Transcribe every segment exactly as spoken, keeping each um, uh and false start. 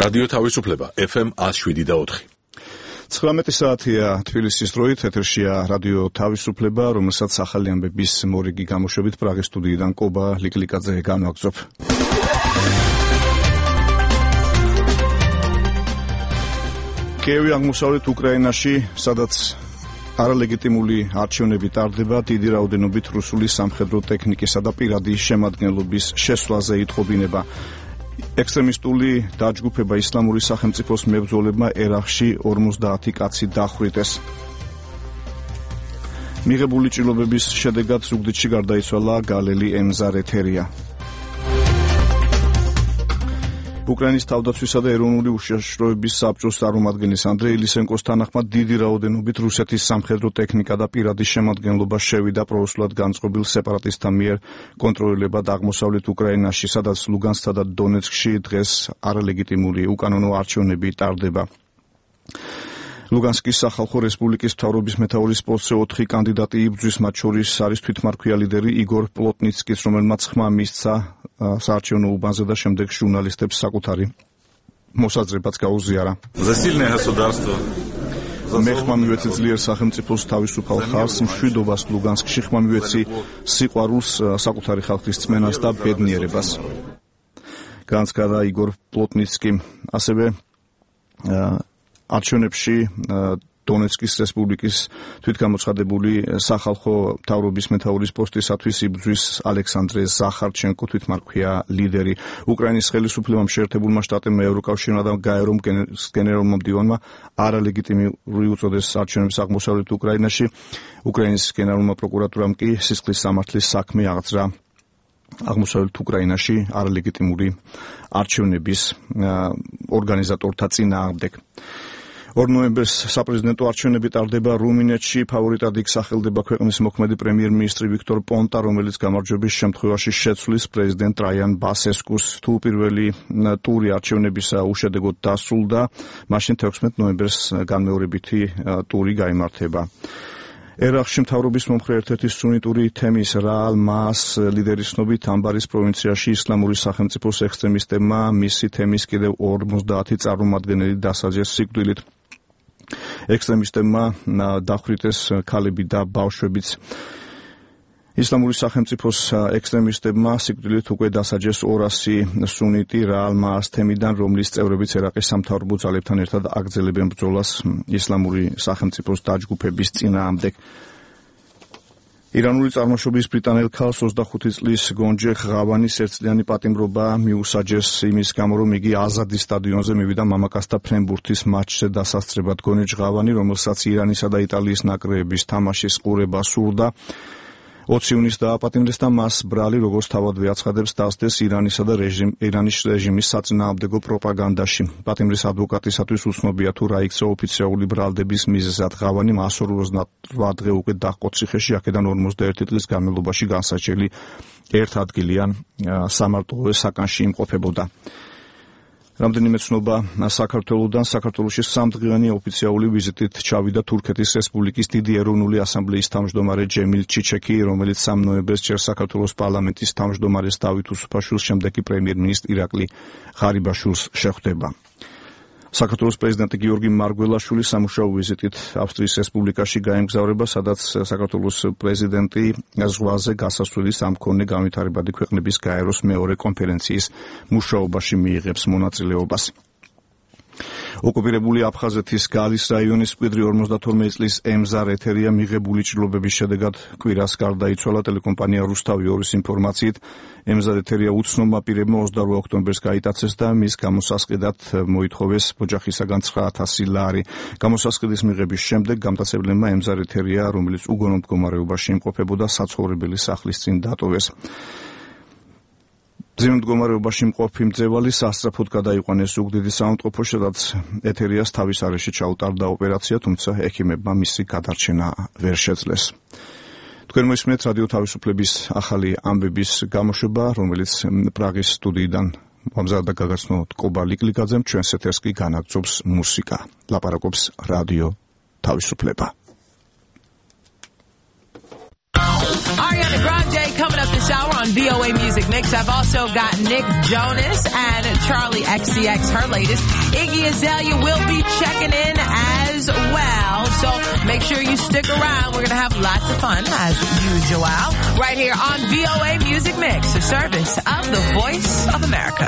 რადიო თავისუფლება ეფ ემ one oh seven და four. ცხრამეტი საათია თბილისის დროით, ეთერშია რადიო თავისუფლება, რომელსაც ახალი ამბების მორიგი გამოშვებით პრაღის სტუდიიდან კობა ლიკლიკაძე განვაგრძობ. კიევი აღმოსავლეთ უკრაინაში, სადაც არალეგიტიმული არჩევნები ტარდება, დიდი რაოდენობით რუსული სამხედრო ტექნიკისა და პირადი შემადგენლობის შესვლაზე ითხოვინება. ექსტრემისტული დაჯგუფება ისლამური სახელმწიფოს მებრძოლებმა ერაყში ორმოცდაათი კაცი დახვრიტეს. მიღებული ჭრილობების შედეგად ზუგდიდში გარდაიცვალა გალელი ემზარ-ეთერია. უკრაინის თავდაცვისა და ეროვნული უშიშროების საბჭოს წარმომადგენლის ანდრეი ლისენკოს თანახმად დიდი რაოდენობით რუსეთის სამხედრო ტექნიკა და პირადი შემადგენლობა შევიდა პრორუსულად განწყობილ სეპარატისტთა მიერ კონტროლირებად აღმოსავლეთ უკრაინაში, სადაც ლუგანსკსა და დონეცკში დღეს არალეგიტიმური უკანონო არჩევნები ტარდება. ლუგანსკის სახალხო რესპუბლიკის მთავრობის მეთაურის პოსტზე ოთხი კანდიდატი იბრძვის, მათ შორის არის თვითმარქვია ლიდერი იგორ პლოტნიცკის, რომელმაც ხმა მისცა საარჩევნო უბანზე და შემდეგ ჟურნალისტებს საკუთარი მოსაზრებაც გაუზიარა. მე ხმა მივეცი ძლიერ სახელმწიფოს თავისუფალ ხალხს, მშვიდობას ლუგანსკში, ხმა მივეცი სიყვარულს, საკუთარი ხალხის წმენას და ბედნიერებას. განცხადა იგორ პლოტნიცკი. ასევე არჩევნებში დონეცკის რესპუბლიკის თვითგამოცხადებული სახალხო მთავრობის მეთაურის პოსტისათვის იბრძვის ალექსანდრე ზახარჩენკო, თვითმარქვია ლიდერი. უკრაინის ხელისუფლებამ, შეერთებულმა შტატებმა, ევროკავშირმა და გაერომ გენერალურმა მდივანმა არალეგიტიმური უწოდეს არჩევნებს აღმოსავლეთ უკრაინაში. უკრაინის გენერალურმა პროკურატურამ კი სისხლის სამართლის საქმე აღძრა აღმოსავლეთ უკრაინაში არალეგიტიმური არჩევნების ორგანიზატორთა წინააღმდეგ. ორ ნოემბერს საპრეზიდენტო არჩევნები ტარდება რუმინეთში. ფავორიტად იქ სახელდება ქვეყნის მოქმედი პრემიერ-მინისტრი ვიქტორ პონტა, რომელიც გამარჯვების შემთხვევაში შეცვლის პრეზიდენტ ტრაიან ბასესკუს. თუ პირველი ტური არჩევნებისა უშედეგოდ დასრულდა, მაშინ თექვსმეტ ნოემბერს განმეორებითი ტური გაიმართება. ერაყში მთავრობის მომხრე ერთ-ერთი სუნიტური თემის რაალ მას ლიდერის ცნობით ამბარის პროვინციაში ისლამური სახელმწიფოს ექსტრემისტებმა მისი თემის კიდევ ორმოცდაათი წარმომადგენელი დასაჯეს სიკვდილით. ექსტრემისტებმა დახვრიტეს ქალები და ბავშვებიც. ისლამური სახელმწიფოს ექსტრემისტებმა სიკვდილით უკვე დასაჯეს ორასი სუნიტი რაალ მას თემიდან, რომლის წევრებიც ერაყის სამთავრობო ძალებთან ერთად აგრძელებენ ბრძოლას ისლამური სახელმწიფოს დაჯგუფების წინააღმდეგ. ირანული წარმოშობის ბრიტანელ ქალს ოცდახუთი წლის გონჯე ღავანის ერთწლიანი პატიმრობა მიუსაჯეს იმის გამო, რომ იგი აზადის სტადიონზე მივიდა მამაკაცთა ფრენბურთის მატჩზე დასასწრებად. გონჯ ღავანი, რომელსაც ირანისა და იტალიის ნაკრებების თამაშის ყურება სურდა, ოცი ივნისს დააპატიმრეს და მას ბრალი, როგორც თავადვე აცხადებს, დასდეს ირანისა და რეჟიმ, ირანის რეჟიმის საწინააღმდეგო პროპაგანდაში. პატიმრის ადვოკატისათვის უცნობია თუ რა იქცა ოფიციალური ბრალდების მიზეზად. ღავანი ასორმოცდაოთხ დღე უკვე დაჰყო ციხეში, აქედან ორმოცდაერთი დღის განმავლობაში განსაჯელი ერთადგილიან სამარტოებელ საკანში იმყოფებოდა. რამდენიმე ცნობა საქართველოდან. საქართველოში სამდღიანი ოფიციალური ვიზიტით ჩავიდა თურქეთის რესპუბლიკის დიდი ეროვნული ასამბლეის თავმჯდომარე ჯემილ ჩიჩეკი, რომელიც სამ ნოემბერს ჯერ საქართველოს პარლამენტის თავმჯდომარეს დავით უსუფაშვილს, შემდეგ კი პრემიერ-მინისტრ ირაკლი ღარიბაშვილს შეხვდება. საქართველოს პრეზიდენტი გიორგი მარგველაშვილი სამუშაო ვიზიტით ავსტრიის რესპუბლიკაში გაემგზავრება, სადაც საქართველოს პრეზიდენტი ზღვაზე გასასვლელის ამ მქონე განვითარებადი ქვეყნების გაეროს მეორე კონფერენციის მუშაობაში მიიღებს მონაწილეობას. ოკუპირებული აფხაზეთის გალის რაიონის მკვიდრი ორმოცდათორმეტი წლის ემზარ-ეთერია მიღებული ჭრილობების შედეგად კვირას გარდაიცვალა. ტელეკომპანია რუსთავი ორის ინფორმაციით, ემზარ-ეთერია უცნობმა პირებმა ოცდაორ ოქტომბერს გაიტაცეს და მის გამოსასყიდად მოითხოვეს ოჯახისაგან ცხრა ათასი ლარი. გამოსასყიდის მიღების შემდეგ გამტაცებლებმა ემზარ-ეთერია, რომელიც უგონო მდგომარეობაში იმყოფებოდა, საცხოვრებელი სახლის წინ დატოვეს. მძიმე მდგომარეობაში მყოფი მძევალი სასწრაფოდ გადაიყვანეს ზუგდიდის საავადმყოფოში, სადაც ეთერიას თავის არეში ჩაუტარდა ოპერაცია, თუმცა ექიმებმა მისი გადარჩენა ვერ შეძლეს. თქვენ მოისმენთ რადიო თავისუფლების ახალი ამბების გამოშვება, რომელიც პრაღის სტუდიიდან მომზადდა გაგაცნოთ კობა ლიკლიკაძემ, ჩვენს ეთერს კი განაგრძობს მუსიკა. ლაპარაკობს რადიო თავისუფლება. Ariana Grande coming up up this hour on V O A Music Mix. I've also got Nick Jonas and Charlie X C X, her latest. Iggy Azalea will be checking in as well. So make sure you stick around. We're going to have lots of fun, as usual, right here on V O A Music Mix, a service of the Voice of America.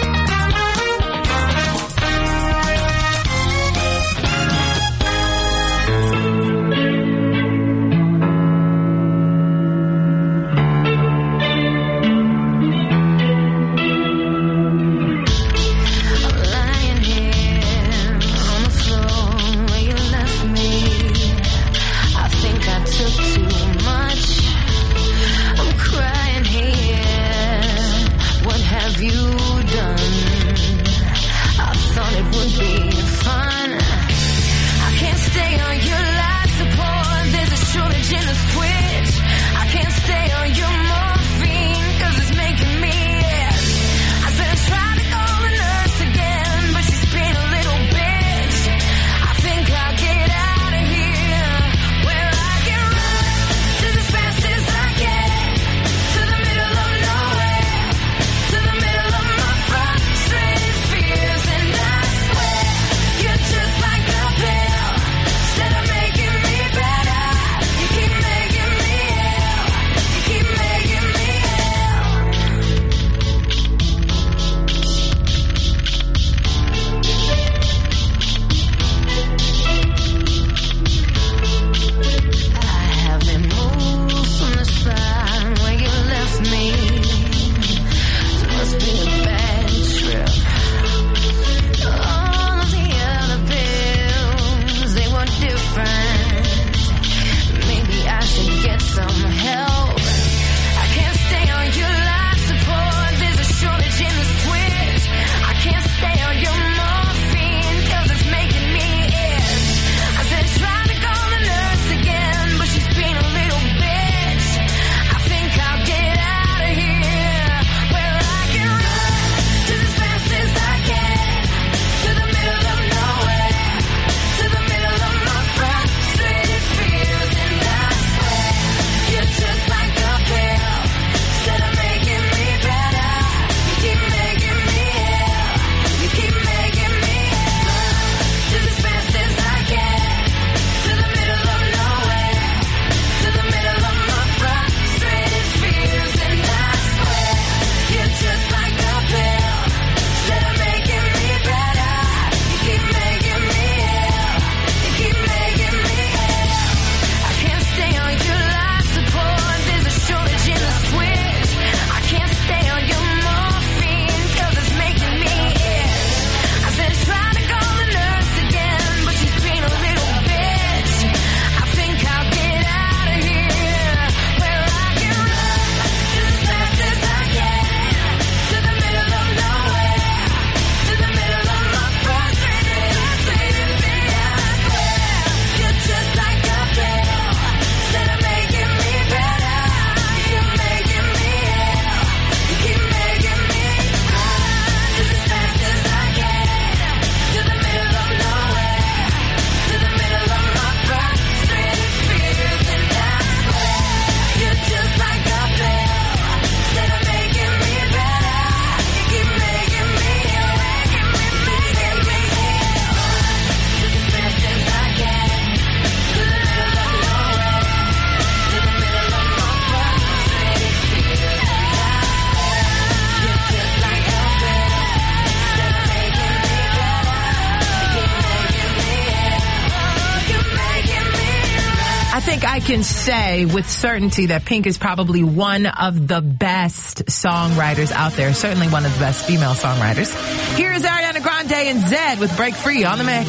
I can say with certainty that Pink is probably one of the best songwriters out there. Certainly one of the best female songwriters. Here is Ariana Grande and Zedd with Break Free on the mix.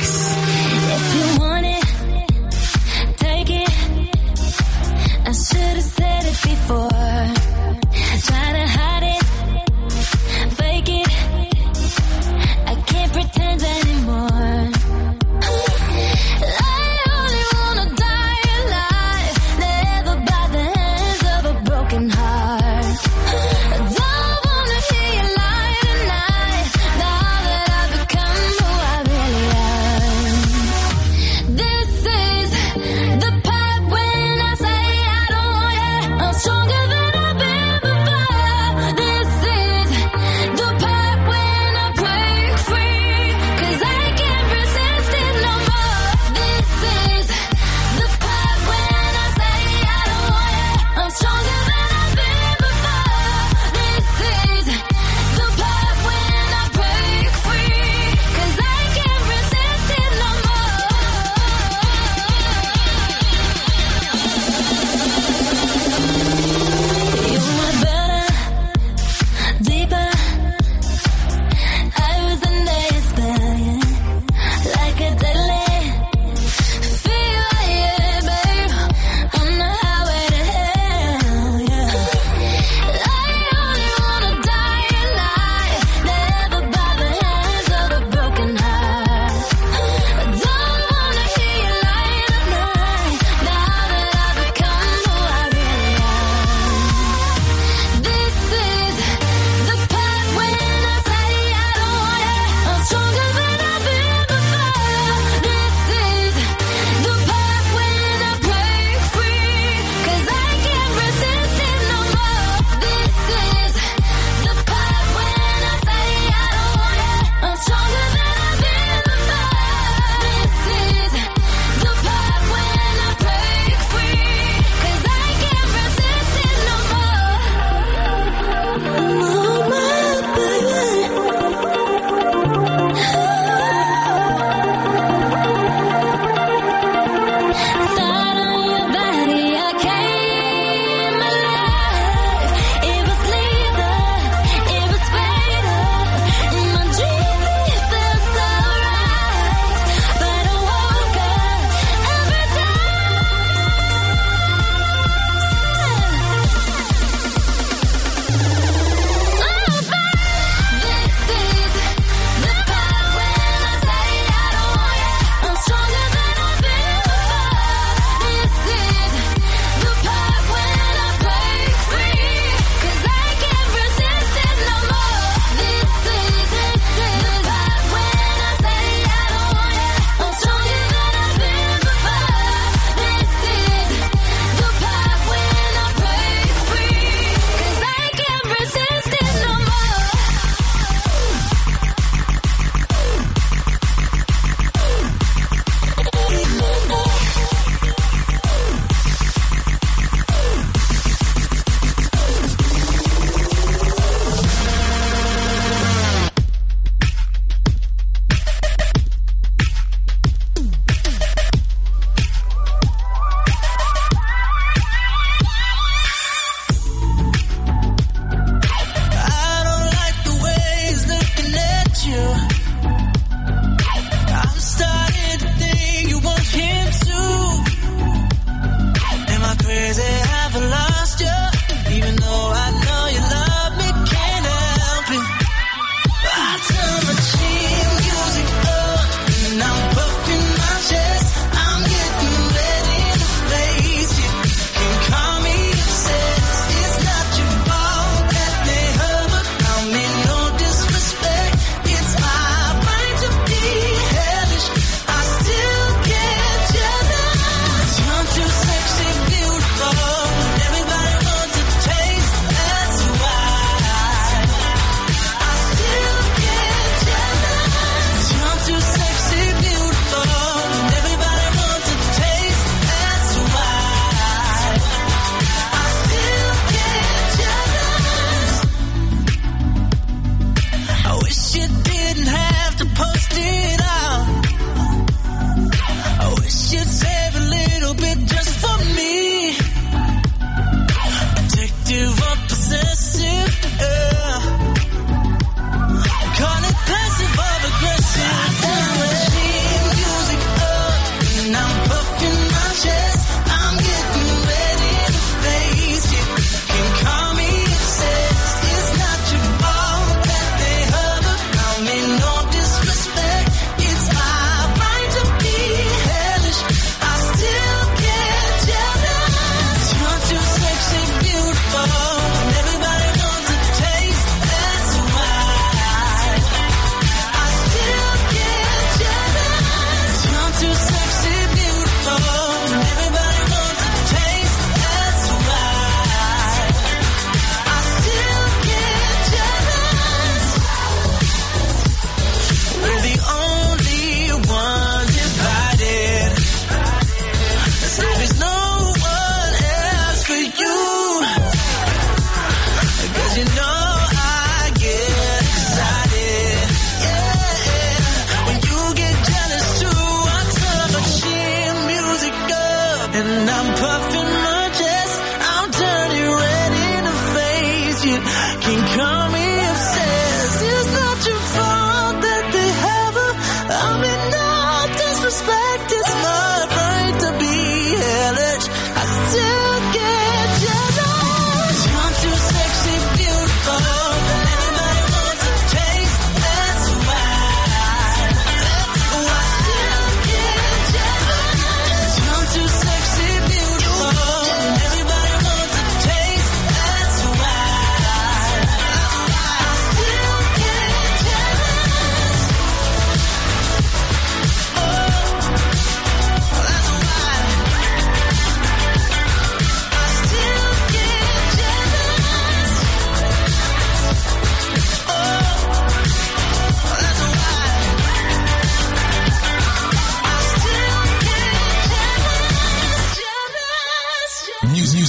If you want it, take it. I should have said it before. Try to hide it, fake it. I can't pretend anymore. Stronger than I've been.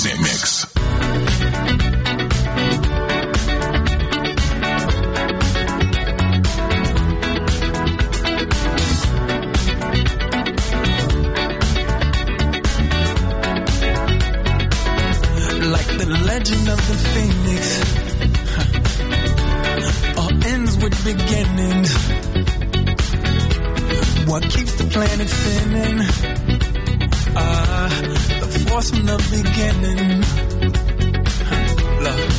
Mix. Like the legend of the phoenix, huh. All ends with beginnings. What keeps the planet spinning? Ah, uh, the force from the beginning. Huh. Love.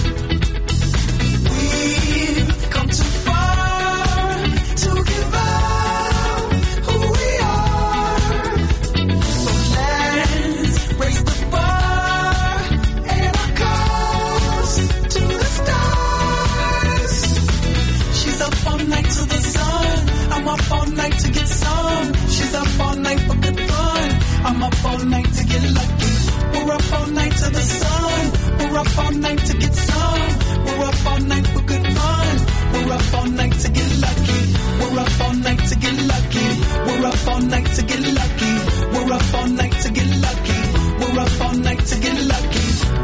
We've come too far to give up who we are. So let's raise the bar and our cause to the stars. She's up all night to the sun. I'm up all night to get some. She's up all night for good fun. I'm up all night to get lucky. We're up all night to the sun. We're up all night to get some. We're up all night for good fun. We're up all night to get lucky. We're up all night to get lucky. We're up all night to get lucky. We're up all night to get lucky. We're up all night to get lucky.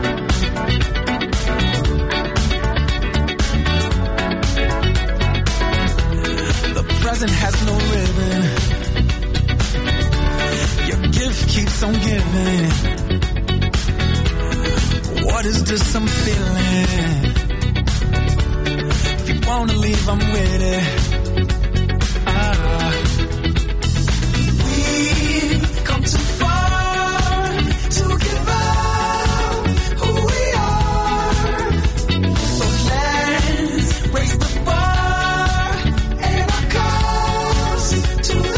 The present has no ribbon. Your gift keeps on giving. What is this I'm feeling? If you wanna leave, I'm with it. Ah. We've come too far to give up who we are. So let's raise the bar and our cause to the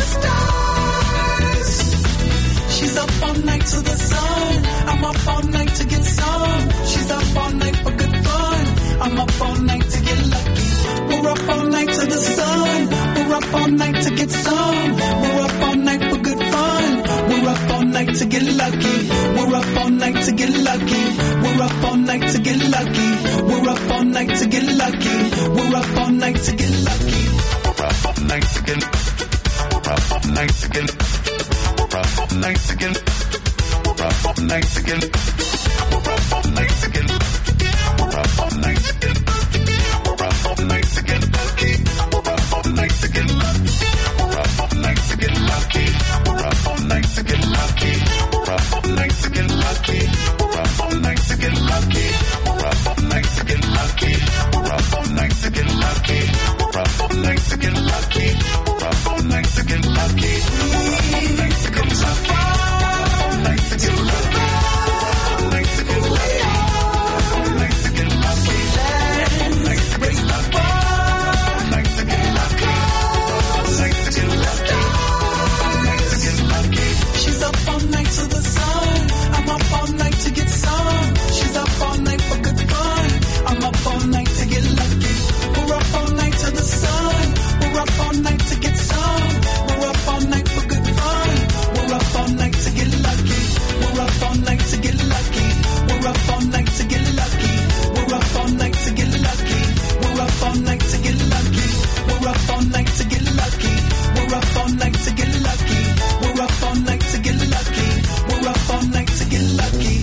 stars. She's up all night to the sun. I'm up all night to get some. She's up all night for good fun. I'm up all night to get lucky. We're up all night to the sun. We're up all night to get some. We're up all night for good fun. We're up all night to get lucky. We're up all night to get lucky. We're up all night to get lucky. We're up all night to get lucky. We're up all night to get lucky. We're up all night to get. We're up all night to get. We're up all night to get. We're up all night to get. We're up all night to get. We're up all night to get. We're up all night to get lucky. We're up all night to get lucky. We're up all night to get lucky. We're up all night to get lucky. We're up all night to get lucky. We're up all night to get lucky. We're up all night to get lucky. We're up all night to get lucky. We're up all night to get lucky. We're up all night to get lucky. We're up all night to get lucky. All night to get lucky. All night to get lucky. All night to get lucky. All night to get lucky. All night to get lucky. All night to get lucky. All night to get lucky. She's up all night to the sun. I'm up all night to get some. She's up all night for good fun. I'm up all night to get lucky. We're up all night to the sun. We're up all night to get some. We're up all night for good fun. We're up all night to get lucky. We're up all night to get lucky. We're up all night to get lucky. We're up all night to get lucky. We're up all night to get lucky. We're up all night to get lucky. We're up all night to get lucky. We're up all night to get lucky. We're up all night to get lucky.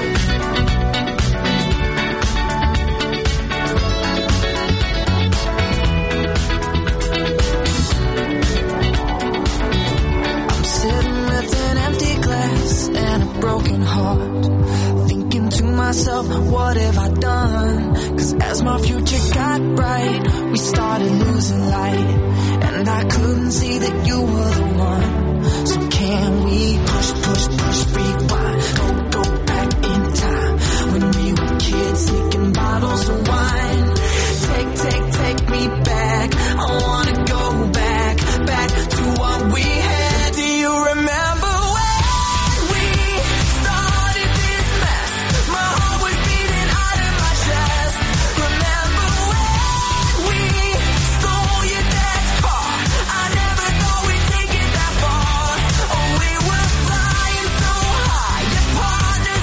I'm sitting with an empty glass and a broken heart, thinking to myself, what have I done? Cause as my future got bright, we started losing light, and I couldn't see that you were the one. So can we push, push, push, rewind, go, go back in time, when we were kids sneaking bottles of wine. Take, take, take me back, I wanna go back, back to what we had. Do you remember when we started this mess? My heart was beating out of my chest. Remember when we stole your dad's car? I never thought we'd take it that far. Oh, we were flying so high, your partner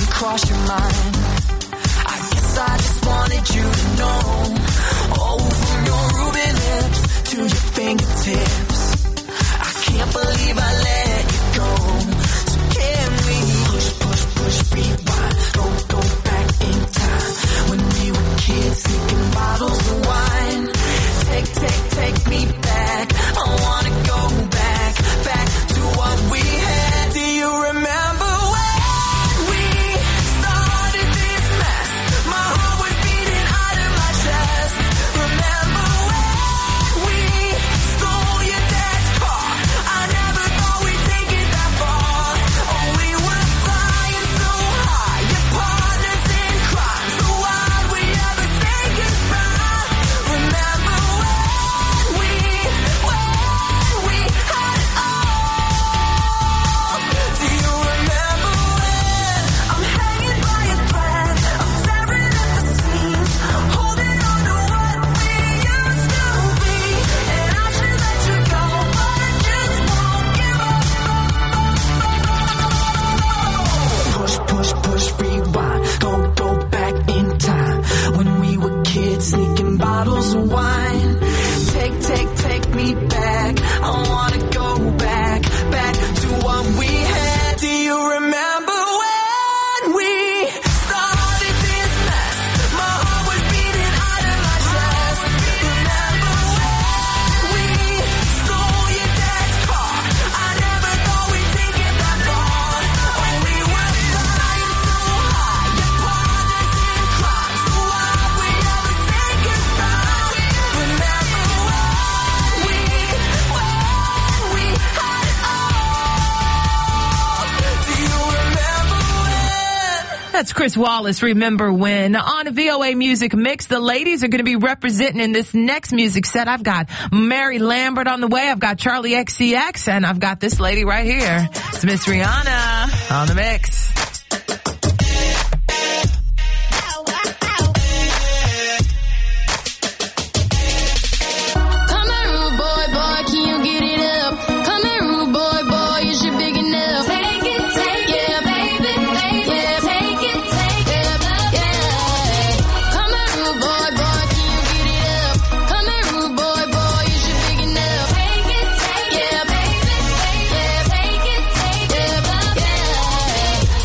didn't cross your mind. I guess I just wanted you to know. Oh, from your ruby lips to your fingertips, I can't believe I let you go. So can we push, push, push, rewind, go, go back in time when we were kids, sneaking bottles of wine. Take, take, take me back. I wanna go back, back to what we had. Do you remember when we started this mess? My heart was beating out of my chest. Remember when we stole your dad's car? I never thought we'd take it that far. Oh, we were flying so high, your partners in crime. So why'd we ever say goodbye? Remember when we, when we had it all? Do you remember when I'm hanging by a thread, I'm tearing at the seams, holding on to what we used to be, and I should let you go, but I just won't give up. Push, push, push, rewind, go, go back in time when we were kids, sneaking bottles of wine. Take, take, take me back. I wanna go back, back to what we had. Do you remember when we started this mess? My heart was beating out of my chest. Remember when we stole your dad's car? I never thought we'd take it that far. Oh, we were flying so high, your partners in crime. So why'd we ever say goodbye? Remember when we, when we had it all? Do you remember when? That's Chris Wallace, Remember When. On a V O A Music Mix, the ladies are going to be representing in this next music set. I've got Mary Lambert on the way. I've got Charlie X C X, and I've got this lady right here. It's Miss Rihanna on the mix. Come here, rude boy, boy, can you get it up? Come here, rude boy, boy, is you big enough? Take it, take it, yeah, baby, take it, take it, take it, yeah. Come here, rude boy, boy, can you get it up? Come here, rude boy, boy, is you big enough? Take it, take it, yeah, baby, take it, take it, take it, yeah.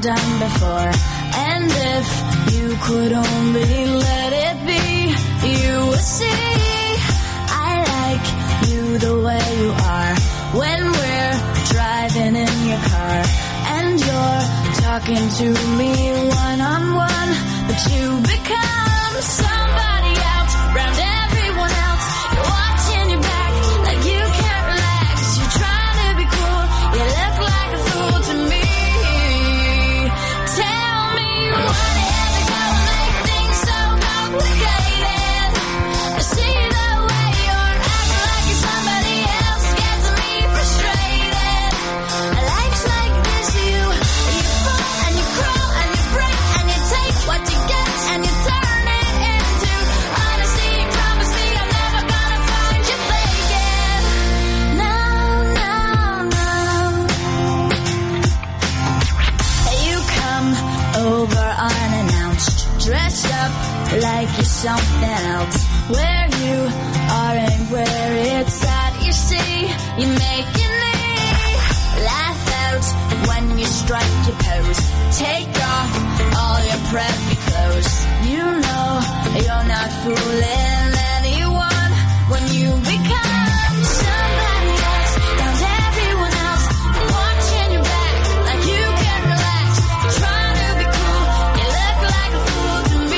done before. And if you could only let it be, you would see I like you the way you are. When we're driving in your car and you're talking to me one-on-one, but you become somebody else around everyone else. You're watching your back like you can't relax. You're trying to be cool, you look like a fool to me. Tell me what is it gonna make things so complicated? I see the way you're acting like you're somebody else, gets me frustrated. Life's like this, you you fall and you crawl and you break and you take what you get and you turn it into honesty. Promise me I'm never gonna find you faking. No, no, no. You come over unannounced, dressed up like you're something else. Where you are and where it's at, you see, you make your knee laugh out when you strike your pose. Take off all your preppy clothes. You know you're not fooling anyone when you become somebody else around everyone else. You're watching your back like you can't relax. You're trying to be cool, you look like a fool to me.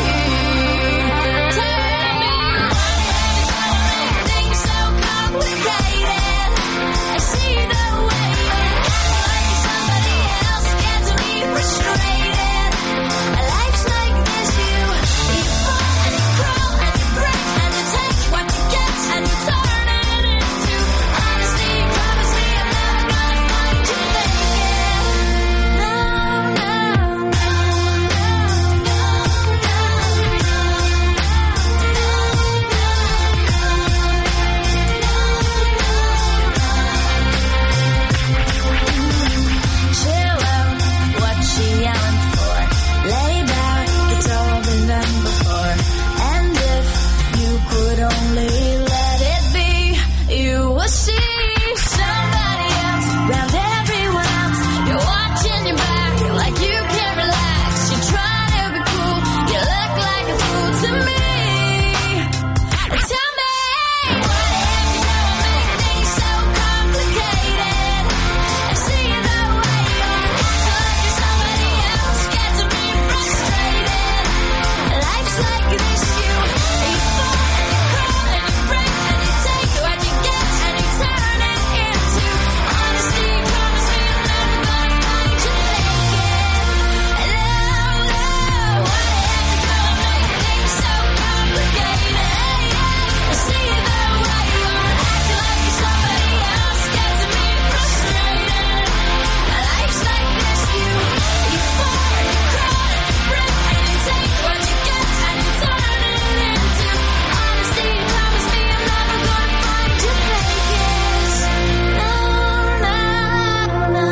Tell me what is gonna make things so complicated? I see the way you're acting like you're somebody else, gets me frustrated. Life's like this, you you fall and you crawl and you break and you take what you get and you turn it into honesty. Promise me I'm never gonna find you faking. No, no, no, chill out, what you yelling for? Lay back, it's all been done before. And if you could only let it be, you will see somebody else around everyone else. You're watching your back like you can't relax. You're trying to be cool, you look like a fool to me. Tell me what is it gonna make things so complicated? I see the way you're acting like you're somebody else, gets me frustrated. Life's like this, you you fall and you crawl and you break and you take what you get and you turn it into honesty. Promise me I'm never gonna find you faking. No, no, what is it gonna make things so complicated? I see the way you're acting like you're somebody else, gets me frustrated. Life's like this, you you fall and you crawl and you break and you take what you get and you turn it into honesty. Promise me I'm never gonna find you faking. No, no, no.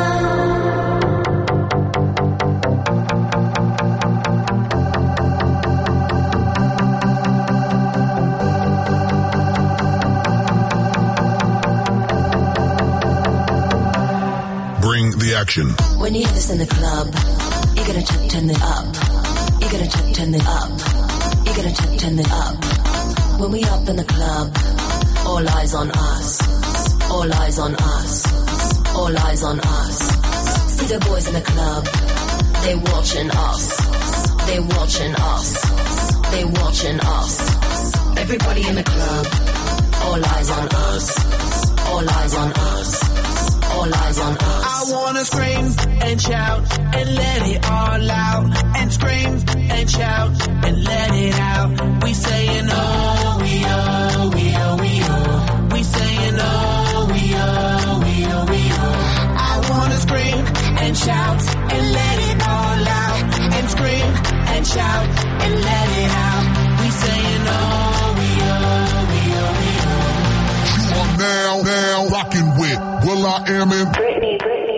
Bring the action. When you hear this in the club, you gotta check, turn it up. You gotta check, turn it up. You gotta check, turn it up. When we up in the club, all eyes on us. All eyes on us. All eyes on us. See the boys in the club, they watching us. They watching us. They watching us. Everybody in the club, all eyes on us. All eyes on us. All eyes on us. I wanna scream and shout and let it all out. And scream and shout and let it out. We saying oh, we oh, we oh, we oh. We saying oh, we oh, we oh, we oh. I wanna scream and shout and let it all out. And scream and shout and let it out. We saying oh, we oh, we oh, we oh. You are now, now rocking with Will I Am in Britney, Britney.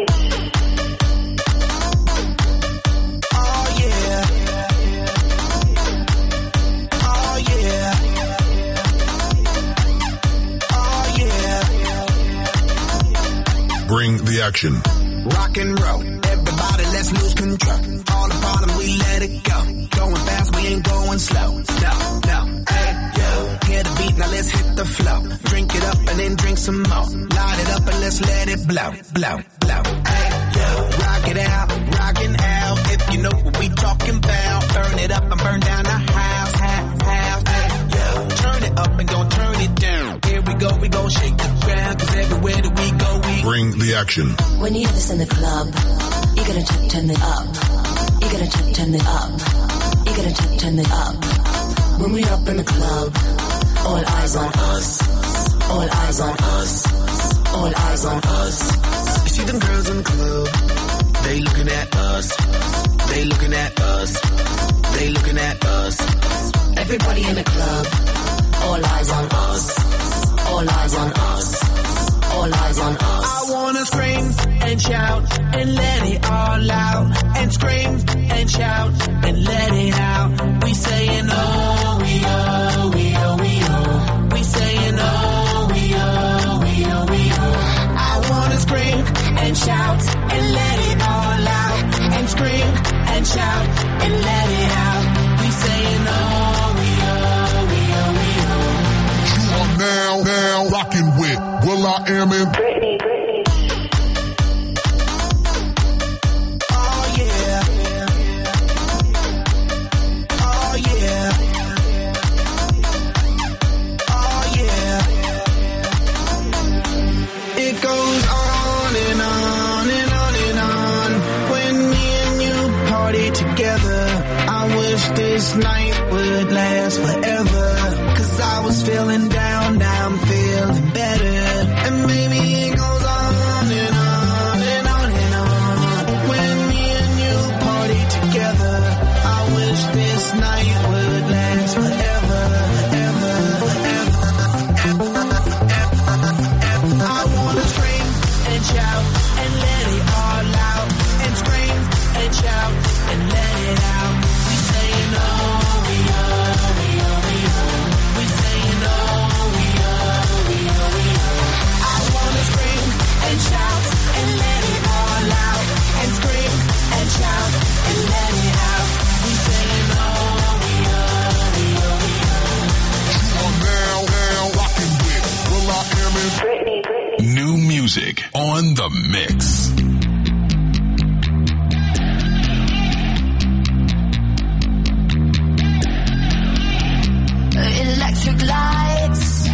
Oh yeah. Oh yeah. Oh yeah. Bring the action. Rock and roll. Everybody body, let's lose control. All the bottom, we let it go. Going fast, we ain't going slow. No, no, hey, yo. Hear the beat, now let's hit the flow. Drink it up and then drink some more. Light it up and let's let it blow, blow, blow. Hey, yo. Rock it out, rockin' out. If you know what we talking about. Burn it up and burn down the house, house, house. Hey, yo. Turn it up and gon' turn it down. Here we go, we gon' shake the ground. Cause everywhere that we go, we Bring the action. When you hear this in the club, you gotta turn, turn it up. You gotta turn, turn it up. You gotta turn, turn it up. When we up in the club, all eyes on us. All eyes on us. All eyes on us. You see them girls in the club, they looking at us. They looking at us. They looking at us. Everybody in the club, all eyes on us. All eyes on us. All eyes on us. I wanna scream and shout and let it all out. And scream and shout and let it out. We saying oh, we oh, we oh, we oh. We saying oh, we oh, we oh, we oh. I wanna scream and shout and let it all out. And scream and shout and let it out. We saying oh, we oh, we oh, we oh. You are now, now rocking with Will I Am in Britney, Britney. Oh yeah. Oh yeah. Oh yeah. It goes on and on and on and on. When me and you party together, I wish this night would last forever. Cause I was feeling down, now I'm feeling better. And maybe it goes on and on and on and on. When me and you party together, I wish this night would last forever, forever, forever, forever, forever. I wanna scream and shout and let it all out. And scream and shout and let it out. We saying oh, we oh, we oh, we oh. We saying oh, we oh, we oh, we oh. I wanna scream and shout and let it all out. And scream and shout and let it out. We saying oh, we oh, we oh, we oh. You are now, now rocking with Will I Am in Britney, Britney. New music on the mix. Electric lights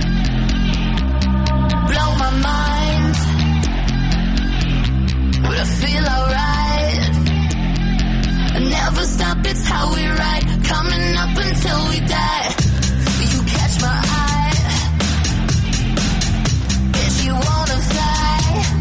blow my mind, but I feel alright. Never stop, it's how we ride, coming up until we die. You catch my eye, if you wanna fly.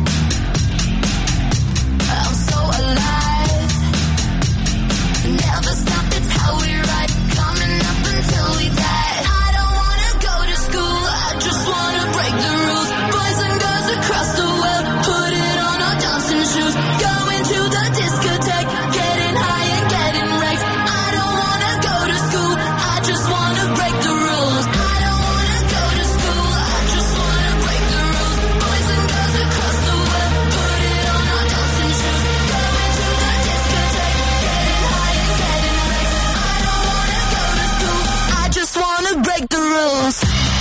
I'm so alive. Never stop, it's how we ride, coming up until we die. I don't wanna go to school, I just wanna break the rules. Boys and girls across the world, put it on our dancing shoes. Going to the discotheque, getting high and getting wrecked. I don't wanna go to school, I just wanna break the rules. I don't wanna go to school, I just wanna break the rules. Boys and girls across the world, put it on our dancing shoes. Going to the discotheque, getting high and getting wrecked. I don't wanna go to school, I just wanna break the rules.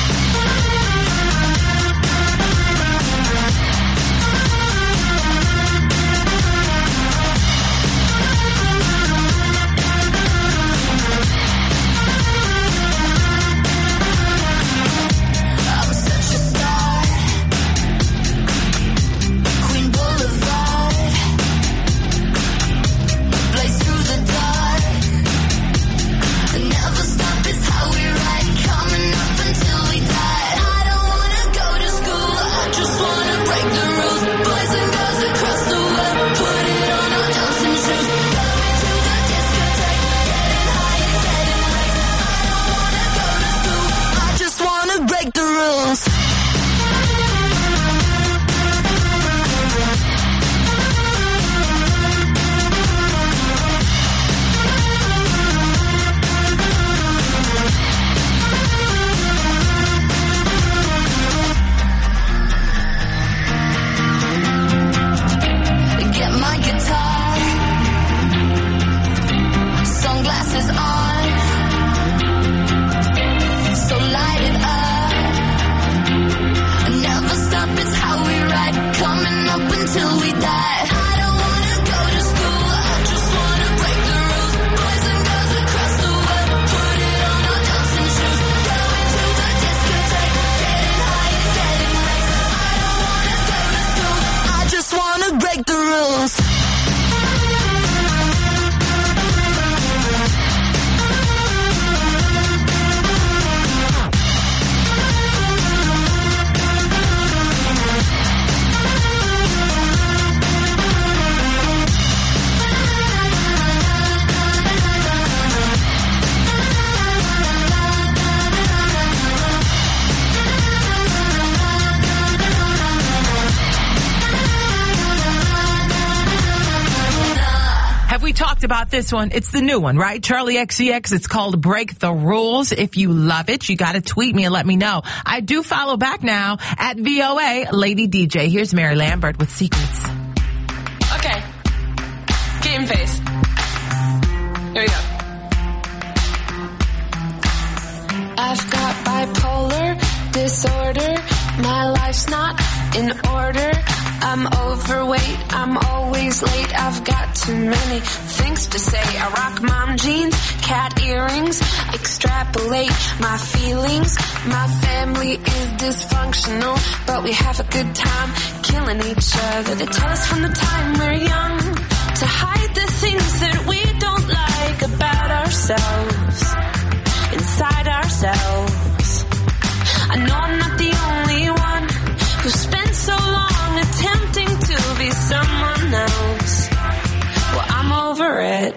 I'm such a star, Queen Boulevard, blaze through the dark. Never stop, it's how we ride, coming up until we die. I don't wanna go to school, I just wanna break the rules. Boys and girls across the world, put it on our dancing shoes. Going to the discotheque, getting high and getting wrecked. I don't wanna go to school, I just wanna break the rules. Get my guitar, rules. Have we talked about this one? It's the new one, right? Charlie X C X. It's called Break the Rules. If you love it, you got to tweet me and let me know. I do follow back now at V O A Lady D J. Here's Mary Lambert with Secrets. Okay. Game face. Here we go. I've got bipolar disorder. My life's not in order. I'm overweight. I'm always late. I've got too many things to say. I rock mom jeans, cat earrings. Extrapolate my feelings. My family is dysfunctional, but we have a good time killing each other. They tell us from the time we're young to hide the things that we don't like about ourselves, inside ourselves. I know I'm not the only one who spent so long attempting to be someone else. Well, I'm over it.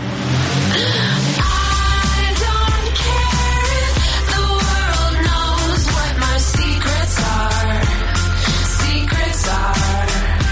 I don't care if the world knows what my secrets are. Secrets are.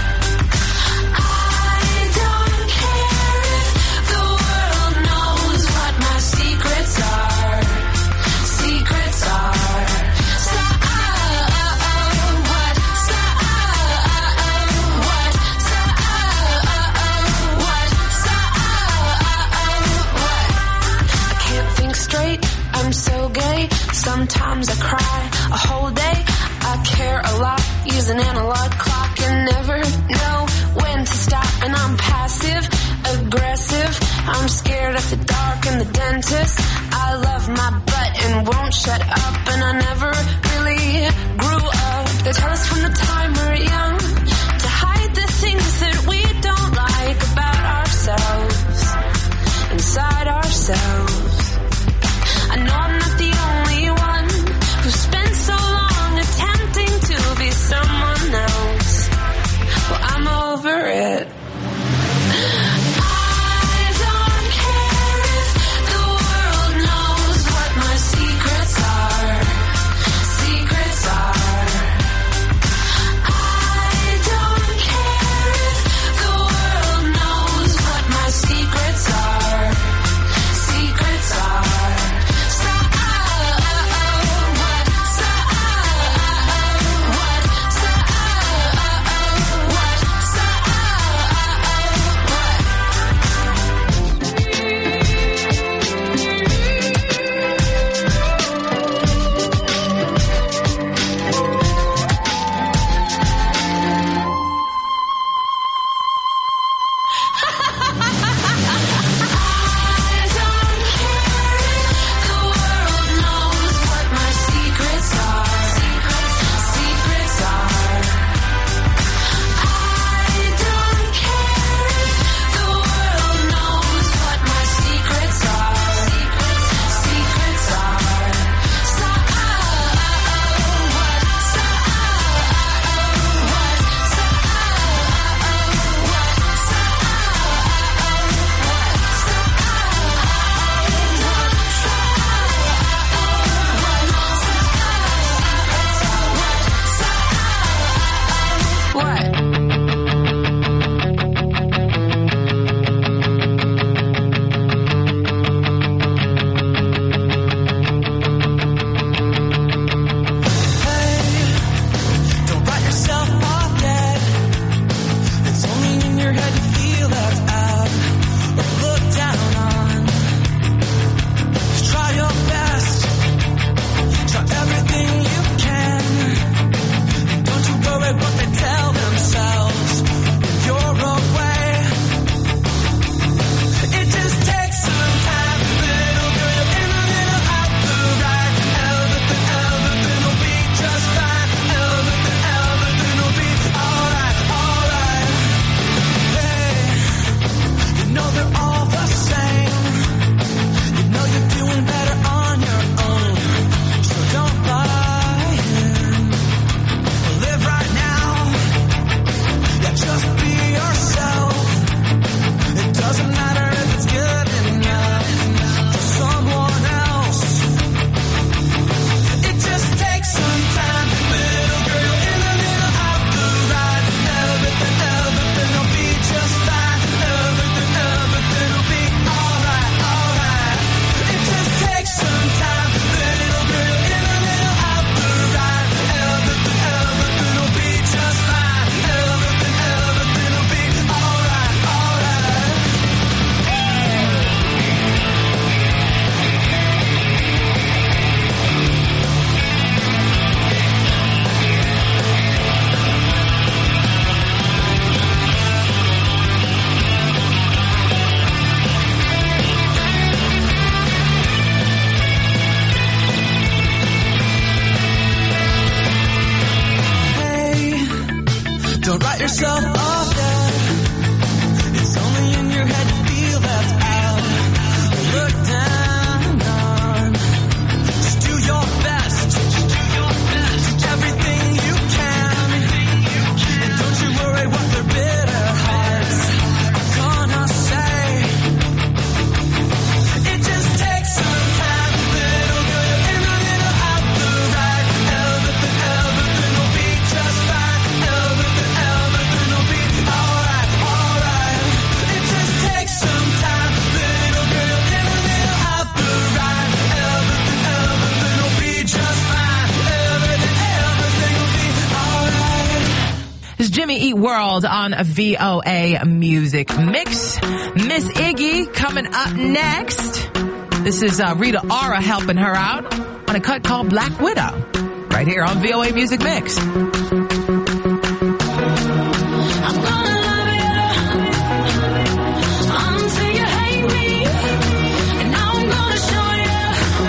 I don't care if the world knows what my secrets are. Secrets are. So, oh, what? So, oh, what? So, oh, what? So, oh, what? I can't think straight. I'm so gay. Sometimes I cry a whole day. I care a lot. Use an analog clock and never know when to stop. And I'm passive aggressive. I'm scared of the dark and the dentist. I love my butt and won't shut up. And I never really grew up. They tell us from the time we're young to hide the things that we don't like about ourselves, inside ourselves. I know I'm not the only one who spent so long attempting to be someone else. Well, I'm over it. I don't care if the world knows what my secrets are. yourself off, yeah. It's only in your head you feel left out. Look down on. Just do your best. Teach everything you can. And don't you worry what their bitter hearts are gonna say. It just takes some time. Little girl, you're in a little out the right. Everything, everything will be just fine. Everything, everything will be alright, alright. It just takes some time. Little girl, you're in a little out the right. Everything, everything will be just fine. Everything, everything will be alright. This is Jimmy Eat World on a V O A Music Mix. Miss Iggy coming up next. This is uh, Rita Ora helping her out on a cut called Black Widow. Right here on V O A Music Mix. I'm gonna love you until you hate me, and now I'm gonna show you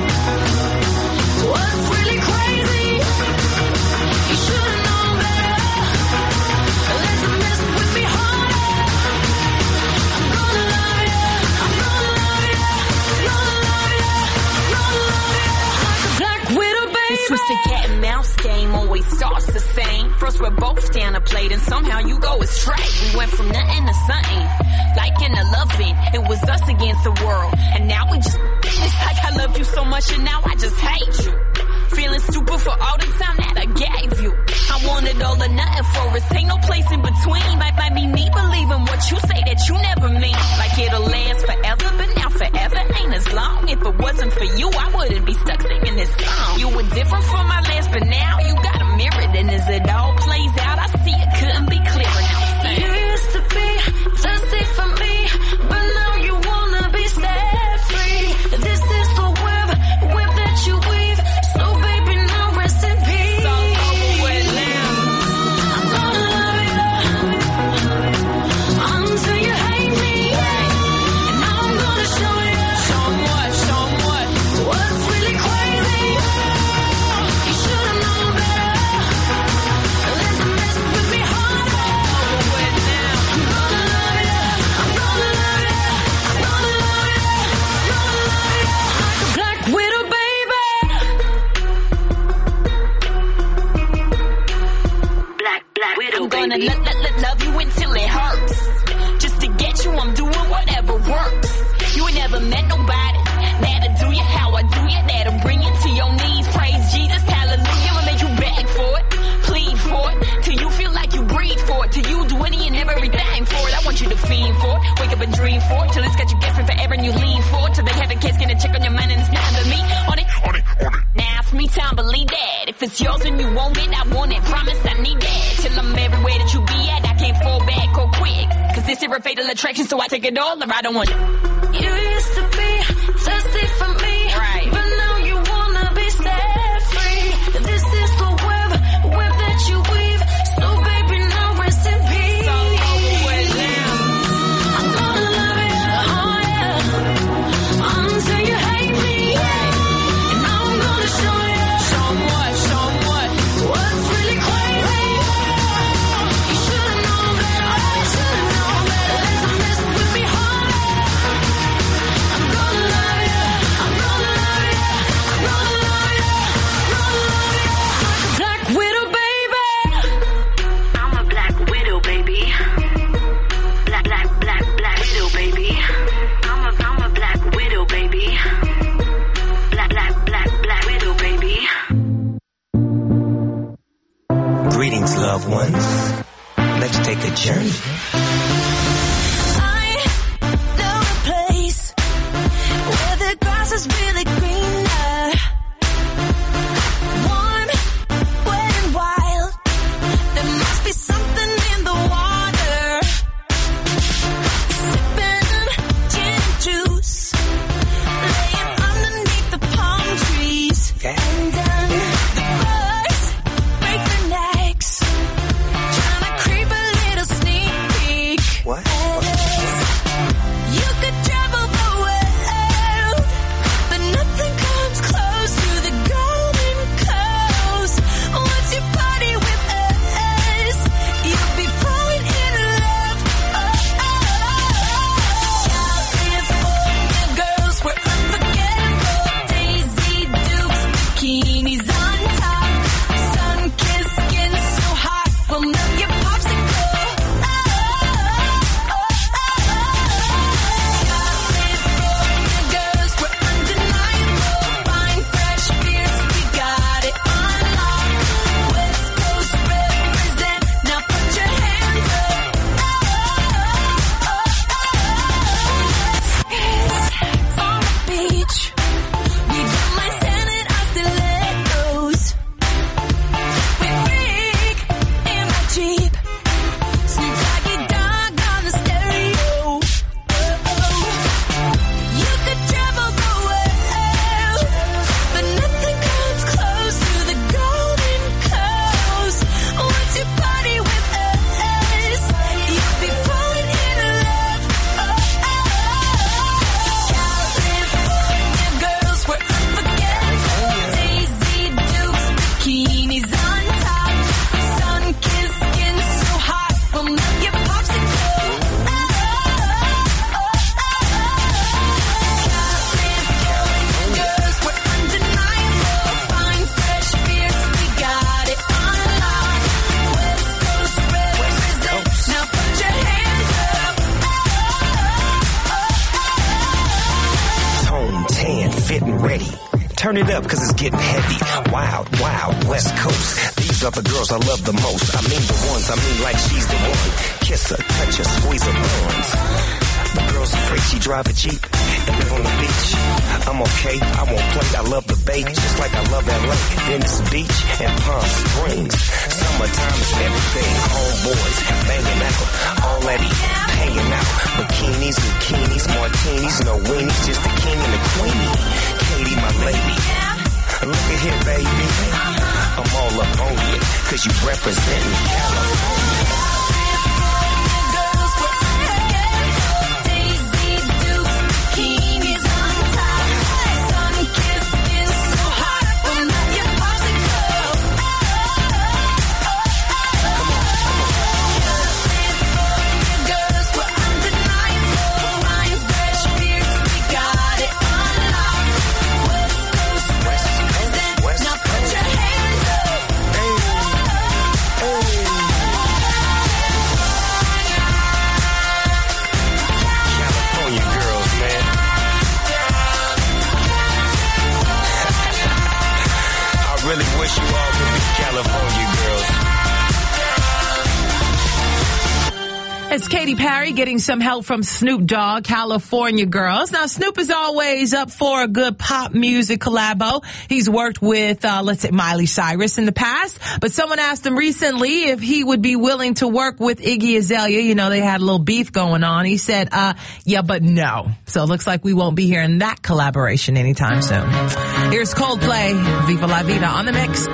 what's really crazy. You should've known better. Let's mess with me harder. I'm gonna love you. I'm gonna love you. Gonna love you. Gonna love you like a Black Widow, baby. This twisted cat and mouse game always starts the same. First we're both down a plate and somehow you go astray. We went from nothing to something, like in a loving. It was us against the world, and now we just, it's like I love you so much and now I just hate you. Feeling stupid for all the time that I gave you. I wanted all or nothing for us, ain't no place in between. Might might be me believing what you say that you never mean. Like it'll last forever, but now forever ain't as long. If it wasn't for you, I wouldn't be stuck singing this song. You were different from my last, but now you got a mirror. And as it all plays out, I see it couldn't be clearer now. You used to be thirsty for me, but now you wanna be set free. This is the web, web that you weave. So baby, now rest in peace. So over with now. I'm gonna love you until you hate me, and now I'm gonna show you. Show 'em what, show 'em what. What's really crazy? You should've known better. Let's mess with me harder. Over with now. I'm gonna love you. I'm gonna love you. I'm gonna love you. Gonna love you like a Black Widow, baby. Black, black widow, I'm gonna lo- lo- lo- love you until it hurts. Just to get you, I'm doing whatever works. You ain't never met nobody that'll do you how I do you, that'll bring you to your knees. Praise Jesus, hallelujah. I'ma make you beg for it, plead for it, till you feel like you breathe for it, till you do any and everything for it. I want you to fiend for it, wake up and dream for it, till it's got you guessing forever and you lean for it, till they have a case, get a check on your mind and it's nothing but me on it. On it, on it. Now it's me time, believe that. If it's yours and you want it, I want it. Promise I need that. Till I'm everywhere that you be at, I can't fall back or quick. Cause this is a fatal attraction, so I take it all or I don't want it. You used to be thirsty for me, Right. but now you wanna be set free. This is the web, web that you weave. So baby, now rest in peace. So over with now. I'm gonna love you, oh yeah, until you hate me, and now I'm gonna show you. Show 'em what, show 'em what. What's really crazy? You should've known better. You should've known better. Let's mess with me harder. I'm gonna love you. I'm gonna love you. I'm gonna love you. Gonna love you like a Black Widow, baby. I'm a black widow, baby. Black, black, black, black widow, baby. I'm a, I'm a black widow, baby. Black, black, black, black widow, baby. Greetings, loved ones. Let's take a journey. I know a place where the grass is really greener. Warm, wet and wild. There must be something in the water. Sipping gin and juice, laying underneath the palm trees. Okay. And then the birds break their necks, trying to creep a little sneak peek. turn it up, cause it's getting heavy. Wild, wild, West Coast. These are the girls I love the most. I mean the ones, I mean like she's the one. Kiss her, touch her, squeeze her bones. The girl's afraid she drive a Jeep and live on the beach. I'm okay, I won't play, I love the bay, just like I love L A. Venice Beach and Palm Springs. Summertime is everything. Homeboys banging out, already hanging out. Bikinis, bikinis, martinis, no weenies, just the king and the queenie. Katie, my lady. Look at here, baby. I'm all up on you, cause you representing California. Wish you all could be California girls. It's Katy Perry getting some help from Snoop Dogg, California Girls. Now, Snoop is always up for a good pop music collabo. He's worked with, uh, let's say, Miley Cyrus in the past, but someone asked him recently if he would be willing to work with Iggy Azalea. You know, they had a little beef going on. He said, uh, yeah, but no. So it looks like we won't be hearing that collaboration anytime soon. Here's Coldplay, Viva La Vida on the mix.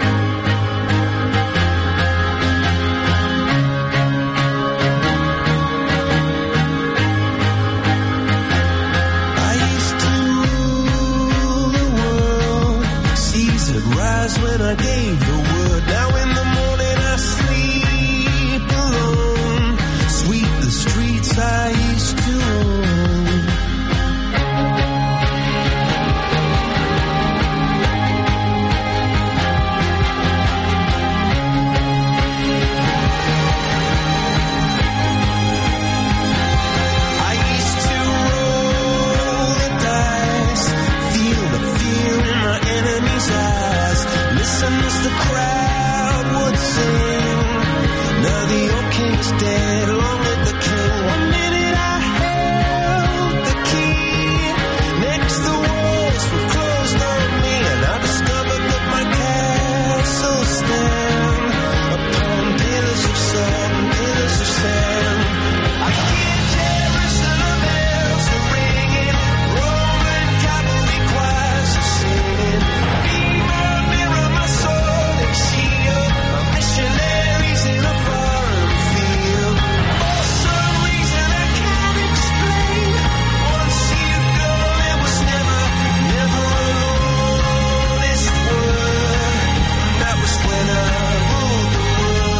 When I gave the word, now in the morning I sleep alone. Sweep the streets I used to own. I used to roll the dice, feel the fear in my enemy's eyes. Listen as the crowd would sing. Now the old king's dead, long live the king. One minute I held the key. Next the walls were closed on me, and I discovered that my castle stand upon pillars of salt and pillars of sand. I hear Jerusalem bells are ringing, Roman cavalry choirs are singing. Missionaries in a foreign field. For some reason I can't explain. Once you go, it was never, never alone. This word, that was when I ruled the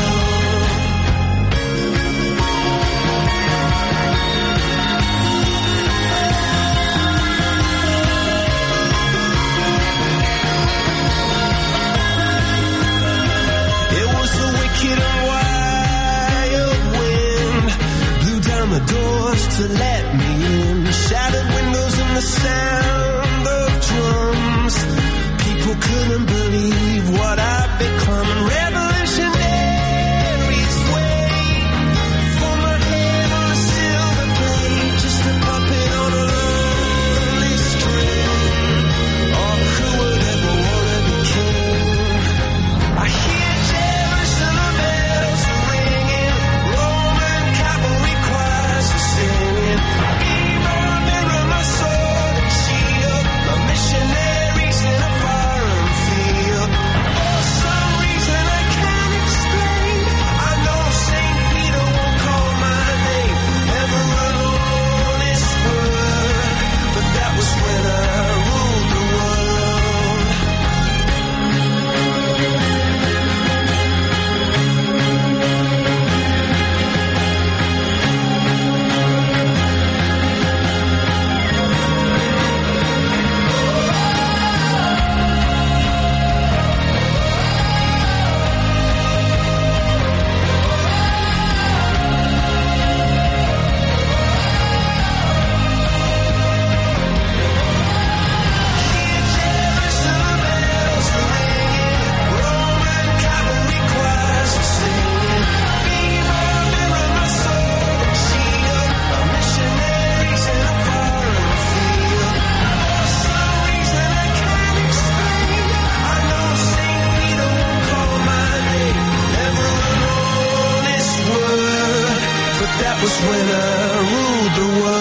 wicked and wild wind blew down the doors to let me in. Shattered windows and the sound of drums. People couldn't believe what I'd become. Revolutionaries wait for my head on a silver blade, just a puppet on a lonely string. Oh, who would ever want to be king? I hear missionaries in a foreign field. For some reason I can't when I ruled the world.